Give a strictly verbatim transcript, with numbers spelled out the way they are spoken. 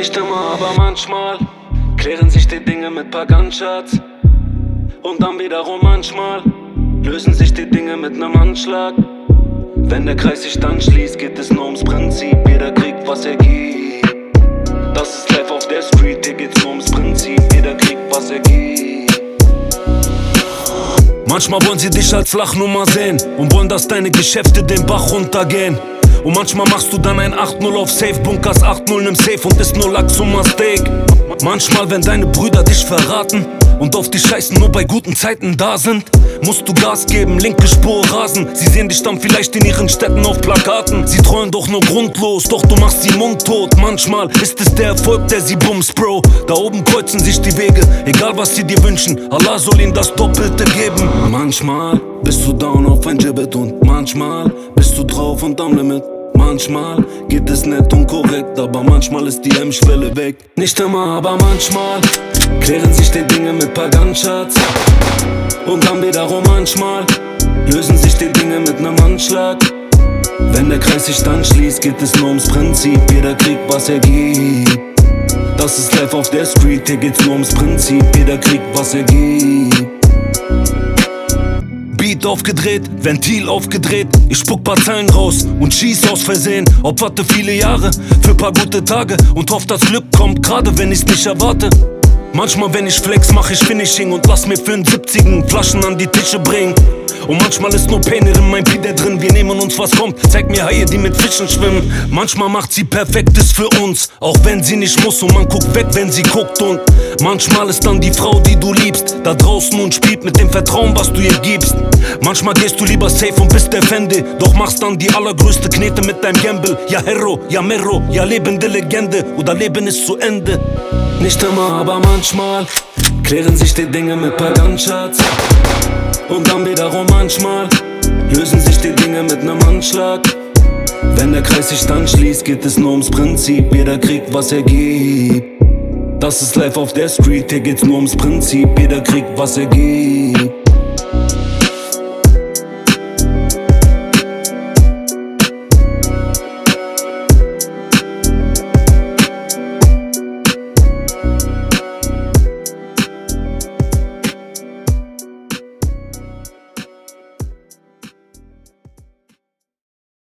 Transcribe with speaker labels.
Speaker 1: Nicht immer, aber manchmal klären sich die Dinge mit paar Gunshots. Und dann wiederum manchmal lösen sich die Dinge mit nem Anschlag. Wenn der Kreis sich dann schließt, geht es nur ums Prinzip. Jeder kriegt, was er gibt. Das ist live auf der Street, hier geht's nur ums Prinzip. Jeder kriegt, was er gibt. Manchmal wollen sie dich als Lachnummer sehen und wollen, dass deine Geschäfte den Bach runtergehen. Und manchmal machst du dann ein acht null auf Safe, bunkers acht null im Safe und isst nur Lachs und Steak. Manchmal, wenn deine Brüder dich verraten und auf die Scheißen nur bei guten Zeiten da sind, musst du Gas geben, linke Spur rasen. Sie sehen dich dann vielleicht in ihren Städten auf Plakaten. Sie treuen doch nur grundlos, doch du machst sie mundtot. Manchmal ist es der Erfolg, der sie bums, Bro. Da oben kreuzen sich die Wege, egal was sie dir wünschen. Allah soll ihnen das Doppelte geben. Manchmal bist du down auf ein Gibbet und manchmal bist du drauf und am Limit. Manchmal geht es nett und korrekt, aber manchmal ist die Hemmschwelle weg. Nicht immer, aber manchmal klären sich die Dinge mit paar Gunshots. Und dann wiederum manchmal lösen sich die Dinge mit nem Anschlag. Wenn der Kreis sich dann schließt, geht es nur ums Prinzip. Jeder kriegt, was er gibt. Das ist live auf der Street, hier geht's nur ums Prinzip. Jeder kriegt, was er gibt. Beat aufgedreht, Ventil aufgedreht. Ich spuck paar Zeilen raus und schieß aus Versehen. Opferte viele Jahre für paar gute Tage und hoff, das Glück kommt gerade, wenn ich's nicht erwarte. Manchmal, wenn ich flex, mach ich Finishing und lass mir für einen siebzigen Flaschen an die Tische bringen. Und manchmal ist nur Pain in mein Bieder drin. Wir nehmen uns, was kommt, zeig mir Haie, die mit Fischen schwimmen. Manchmal macht sie Perfektes für uns, auch wenn sie nicht muss. Und man guckt weg, wenn sie guckt. Und manchmal ist dann die Frau, die du liebst, da draußen und spielt mit dem Vertrauen, was du ihr gibst. Manchmal gehst du lieber safe und bist der Fendi, doch machst dann die allergrößte Knete mit deinem Gamble. Ja Hero, ja Mero, ja lebende Legende, oder Leben ist zu Ende. Nicht immer, aber manchmal klären sich die Dinge mit paar Gunshots. Und dann wiederum manchmal lösen sich die Dinge mit nem Anschlag. Wenn der Kreis sich dann schließt, geht es nur ums Prinzip. Jeder kriegt, was er gibt. Das ist live auf der Street, hier geht's nur ums Prinzip. Jeder kriegt, was er gibt.